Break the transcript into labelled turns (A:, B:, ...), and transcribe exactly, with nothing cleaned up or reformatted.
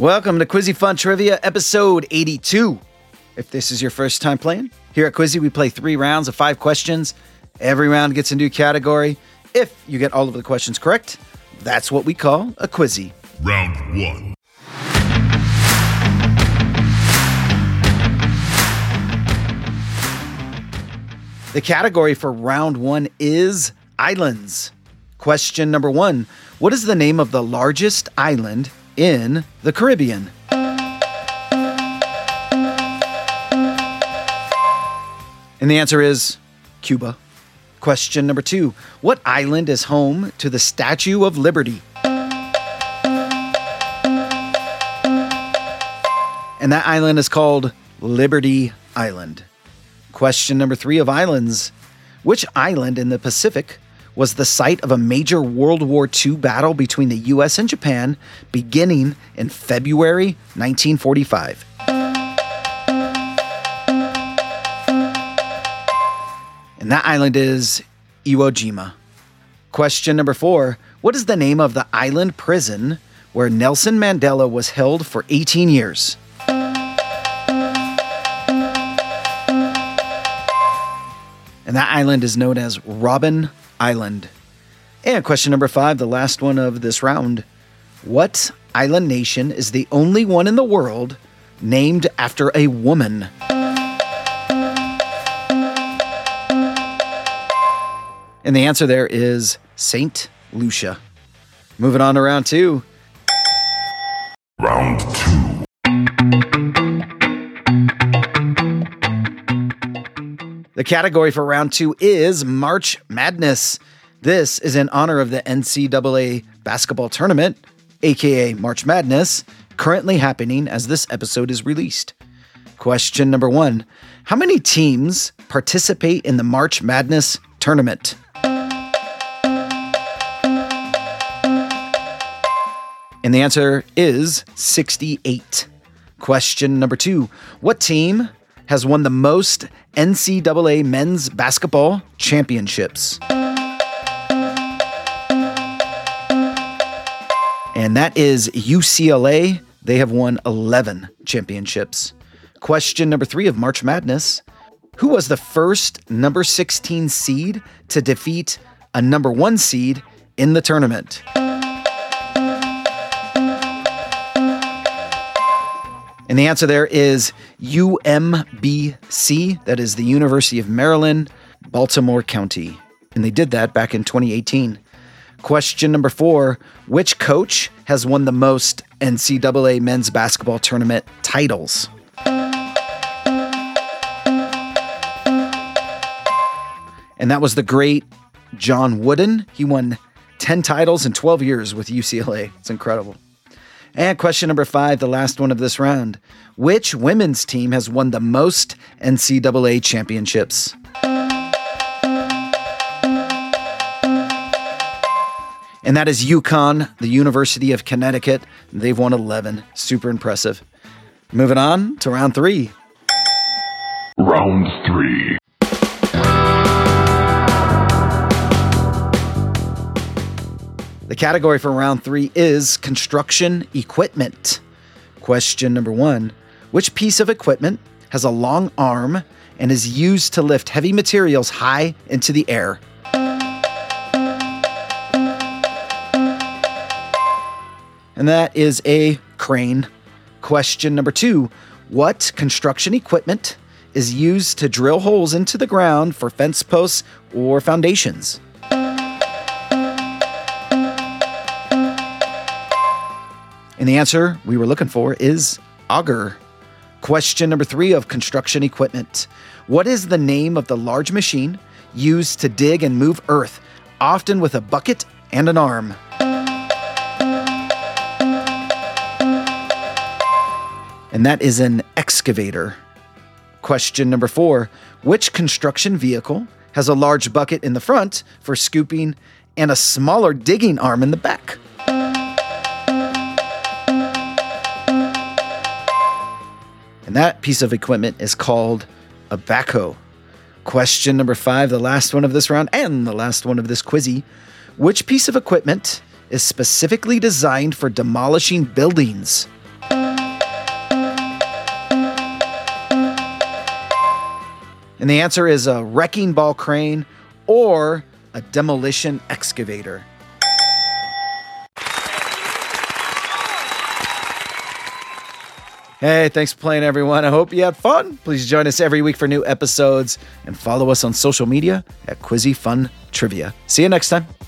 A: Welcome to Quizzy Fun Trivia, episode eighty-two. If this is your first time playing, here at Quizzy, we play three rounds of five questions. Every round gets a new category. If you get all of the questions correct, that's what we call a Quizzy.
B: Round one.
A: The category for round one is islands. Question number one. What is the name of the largest island in the Caribbean? And the answer is Cuba. Question number two. What island is home to the Statue of Liberty? And that island is called Liberty Island. Question number three of islands. Which island in the Pacific was the site of a major World War Two battle between the U S and Japan beginning in February nineteen forty-five? And that island is Iwo Jima. Question number four. What is the name of the island prison where Nelson Mandela was held for eighteen years? And that island is known as Robben Island. And question number five, the last one of this round. What island nation is the only one in the world named after a woman? And the answer there is Saint Lucia. Moving on to round two.
B: Round two.
A: The category for round two is March Madness. This is in honor of the N C double A basketball tournament, aka March Madness, currently happening as this episode is released. Question number one. How many teams participate in the March Madness tournament? And the answer is sixty-eight. Question number two. What team has won the most N C double A men's basketball championships? And that is U C L A. They have won eleven championships. Question number three of March Madness. Who was the first number sixteen seed to defeat a number one seed in the tournament? And the answer there is U M B C. That is the University of Maryland, Baltimore County. And they did that back in twenty eighteen. Question number four. Which coach has won the most N C double A men's basketball tournament titles? And that was the great John Wooden. He won ten titles in twelve years with U C L A. It's incredible. And question number five, the last one of this round. Which women's team has won the most N C double A championships? And that is UConn, the University of Connecticut. They've won eleven. Super impressive. Moving on to round three.
B: Round three.
A: The category for round three is construction equipment. Question number one. Which piece of equipment has a long arm and is used to lift heavy materials high into the air? And that is a crane. Question number two. What construction equipment is used to drill holes into the ground for fence posts or foundations? And the answer we were looking for is auger. Question number three of construction equipment. What is the name of the large machine used to dig and move earth, often with a bucket and an arm? And that is an excavator. Question number four. Which construction vehicle has a large bucket in the front for scooping and a smaller digging arm in the back? And that piece of equipment is called a backhoe. Question number five, the last one of this round and the last one of this quizzy. Which piece of equipment is specifically designed for demolishing buildings? And And the answer is a wrecking ball crane or a demolition excavator. Hey, thanks for playing, everyone. I hope you had fun. Please join us every week for new episodes and follow us on social media at Quizzy Fun Trivia. See you next time.